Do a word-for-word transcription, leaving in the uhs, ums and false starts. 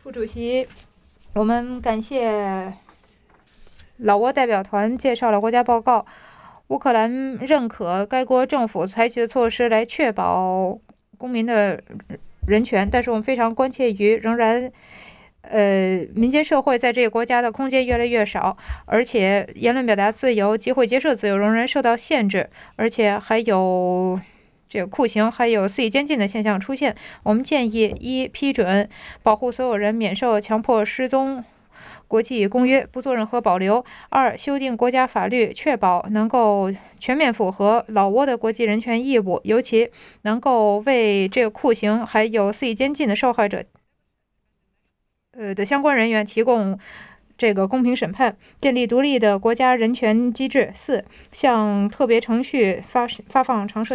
副主席，我们感谢老挝代表团介绍了国家报告。乌克兰认可该国政府采取的措施来确保公民的人权，但是我们非常关切于仍然呃，民间社会在这个国家的空间越来越少，而且言论表达自由、集会结社自由仍然受到限制，而且还有这个酷刑还有肆意监禁的现象出现。我们建议：一、批准保护所有人免受强迫失踪国际公约，不做任何保留；二、修订国家法律，确保能够全面符合老挝的国际人权义务，尤其能够为这个酷刑还有肆意监禁的受害者呃的相关人员提供这个公平审判，建立独立的国家人权机制。四、向特别程序发发放常设